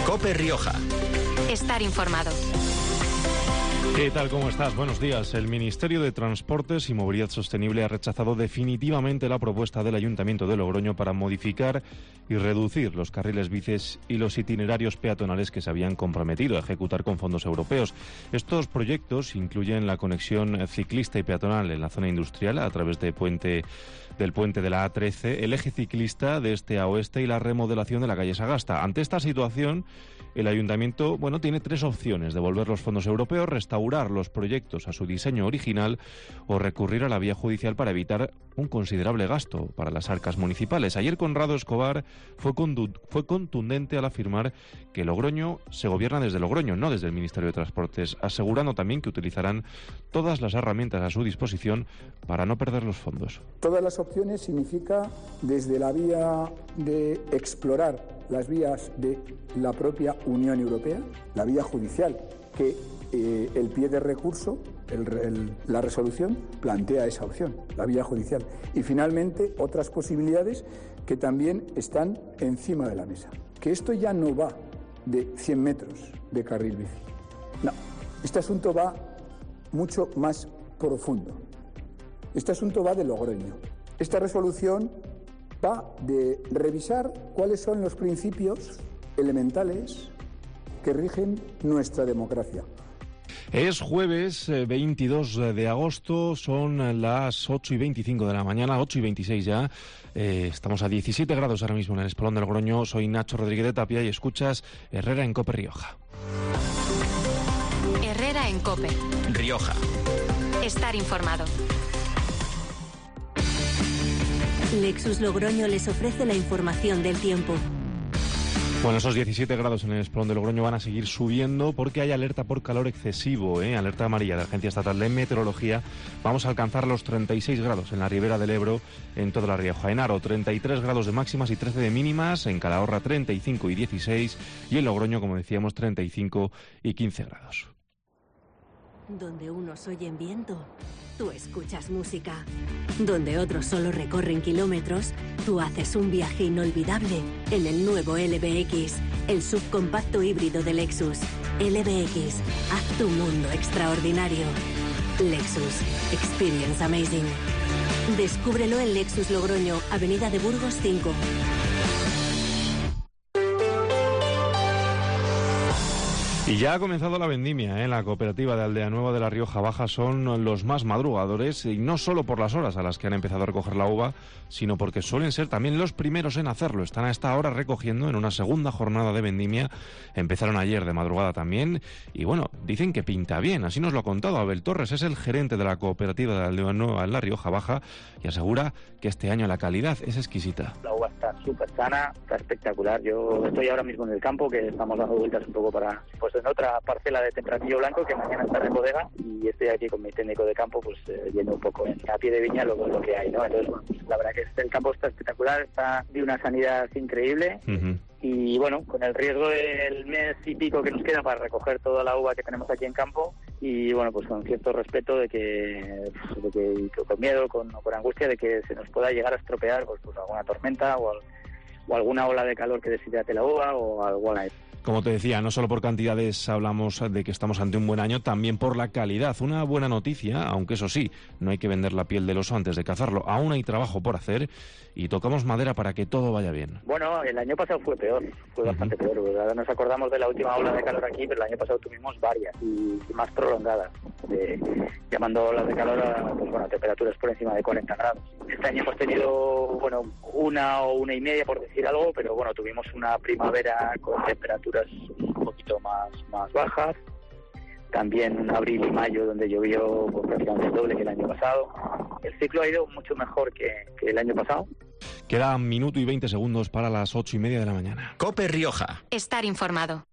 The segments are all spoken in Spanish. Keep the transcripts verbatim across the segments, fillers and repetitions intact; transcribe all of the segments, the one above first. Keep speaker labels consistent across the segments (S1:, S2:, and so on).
S1: COPE Rioja.
S2: Estar informado.
S3: ¿Qué tal? ¿Cómo estás? Buenos días. El Ministerio de Transportes y Movilidad Sostenible ha rechazado definitivamente la propuesta del Ayuntamiento de Logroño para modificar y reducir los carriles bicis y los itinerarios peatonales que se habían comprometido a ejecutar con fondos europeos. Estos proyectos incluyen la conexión ciclista y peatonal en la zona industrial a través de puente, del puente de la A trece, el eje ciclista de este a oeste y la remodelación de la calle Sagasta. Ante esta situación, el Ayuntamiento, bueno, tiene tres opciones: devolver los fondos europeos, restaurar los proyectos a su diseño original o recurrir a la vía judicial para evitar un considerable gasto para las arcas municipales. Ayer Conrado Escobar fue, fue contundente al afirmar que Logroño se gobierna desde Logroño, no desde el Ministerio de Transportes, asegurando también que utilizarán todas las herramientas a su disposición para no perder los fondos.
S4: Todas las opciones significa desde la vía de explorar las vías de la propia Unión Europea, la vía judicial, que eh, el pie de recurso, el, el, la resolución, plantea esa opción, la vía judicial. Y finalmente, otras posibilidades que también están encima de la mesa. Que esto ya no va de cien metros de carril bici. No, este asunto va mucho más profundo. Este asunto va de Logroño. Esta resolución va de revisar cuáles son los principios elementales que rigen nuestra democracia.
S3: Es jueves veintidós de agosto, son las ocho y veinticinco de la mañana, ocho y veintiséis ya. Eh, estamos a diecisiete grados ahora mismo en el Espolón de Logroño. Soy Nacho Rodríguez de Tapia y escuchas Herrera en COPE Rioja.
S2: Herrera en COPE
S1: Rioja.
S2: Estar informado.
S5: Lexus Logroño les ofrece la información del tiempo.
S3: Bueno, esos diecisiete grados en el Espolón de Logroño van a seguir subiendo porque hay alerta por calor excesivo, ¿eh? Alerta amarilla de la Agencia Estatal de Meteorología. Vamos a alcanzar los treinta y seis grados en la Ribera del Ebro, en toda la Rioja. En Haro, treinta y tres grados de máximas y trece de mínimas. En Calahorra, treinta y cinco y dieciséis. Y en Logroño, como decíamos, treinta y cinco y quince grados.
S5: Donde unos oyen viento, tú escuchas música. Donde otros solo recorren kilómetros, tú haces un viaje inolvidable en el nuevo L B X, el subcompacto híbrido de Lexus. L B X, haz tu mundo extraordinario. Lexus, experience amazing. Descúbrelo en Lexus Logroño, Avenida de Burgos cinco.
S3: Y ya ha comenzado la vendimia, ¿eh? La cooperativa de Aldea Nueva de la Rioja Baja son los más madrugadores, y no solo por las horas a las que han empezado a recoger la uva, sino porque suelen ser también los primeros en hacerlo. Están a esta hora recogiendo en una segunda jornada de vendimia. Empezaron ayer de madrugada también, y bueno, dicen que pinta bien. Así nos lo ha contado Abel Torres, es el gerente de la cooperativa de Aldea Nueva en la Rioja Baja, y asegura que este año la calidad es exquisita.
S6: La uva está súper sana, está espectacular. Yo estoy ahora mismo en el campo, que estamos dando vueltas un poco para... pues en otra parcela de Tempranillo Blanco, que mañana está en bodega, y estoy aquí con mi técnico de campo, pues eh, yendo un poco en, a pie de viña lo, lo que hay, ¿no? Entonces, bueno, pues, la verdad que este, el campo está espectacular, está de una sanidad increíble. Uh-huh. Y bueno, con el riesgo del mes y pico que nos queda para recoger toda la uva que tenemos aquí en campo, y bueno, pues con cierto respeto de que, de que con miedo, con, con angustia de que se nos pueda llegar a estropear pues, pues alguna tormenta o, al, o alguna ola de calor que deshidrate la uva o alguna...
S3: Como te decía, no solo por cantidades hablamos de que estamos ante un buen año, también por la calidad. Una buena noticia, aunque eso sí, no hay que vender la piel del oso antes de cazarlo. Aún hay trabajo por hacer y tocamos madera para que todo vaya bien.
S6: Bueno, el año pasado fue peor, fue bastante uh-huh. peor. Ahora nos acordamos de la última ola de calor aquí, pero el año pasado tuvimos varias y más prolongadas, de, llamando olas de calor a pues, bueno, temperaturas por encima de cuarenta grados. Este año hemos tenido bueno una o una y media, por decir algo, pero bueno, tuvimos una primavera con temperaturas un poquito más, más bajas. También abril y mayo, donde llovió pues, prácticamente el doble que el año pasado. El ciclo ha ido mucho mejor que, que el año pasado.
S3: Queda un minuto y veinte segundos para las ocho y media de la mañana.
S1: COPE Rioja.
S2: Estar informado.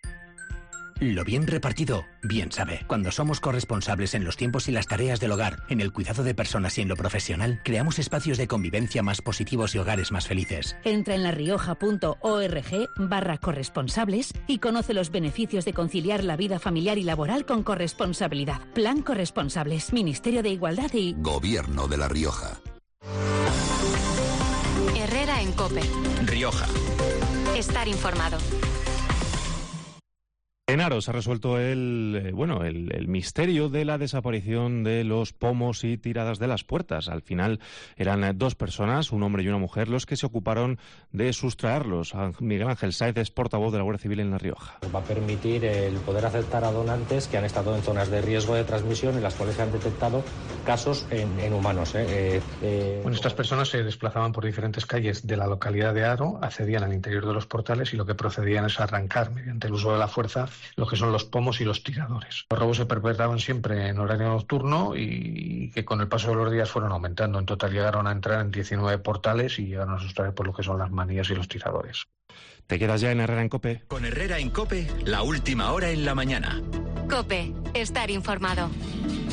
S7: Lo bien repartido, bien sabe. Cuando somos corresponsables en los tiempos y las tareas del hogar, en el cuidado de personas y en lo profesional, creamos espacios de convivencia más positivos y hogares más felices.
S8: Entra en larioja.org barra corresponsables y conoce los beneficios de conciliar la vida familiar y laboral con corresponsabilidad. Plan Corresponsables, Ministerio de Igualdad y...
S9: Gobierno de La Rioja.
S2: Herrera en COPE
S1: Rioja.
S2: Estar informado.
S3: En Aro se ha resuelto el, eh, bueno, el, el misterio de la desaparición de los pomos y tiradas de las puertas. Al final eran eh, dos personas, un hombre y una mujer, los que se ocuparon de sustraerlos. Miguel Ángel Sáez es portavoz de la Guardia Civil en La Rioja.
S9: Va a permitir el poder aceptar a donantes que han estado en zonas de riesgo de transmisión en las cuales se han detectado casos en, en humanos. ¿eh? Eh, eh,
S10: bueno, estas personas se desplazaban por diferentes calles de la localidad de Aro, accedían al interior de los portales y lo que procedían es arrancar mediante el uso de la fuerza lo que son los pomos y los tiradores. Los robos se perpetraban siempre en horario nocturno y que con el paso de los días fueron aumentando. En total llegaron a entrar en diecinueve portales y llegaron a sustraer por lo que son las manillas y los tiradores.
S3: ¿Te quedas ya en Herrera en COPE?
S1: Con Herrera en COPE, la última hora en la mañana.
S2: COPE, estar informado.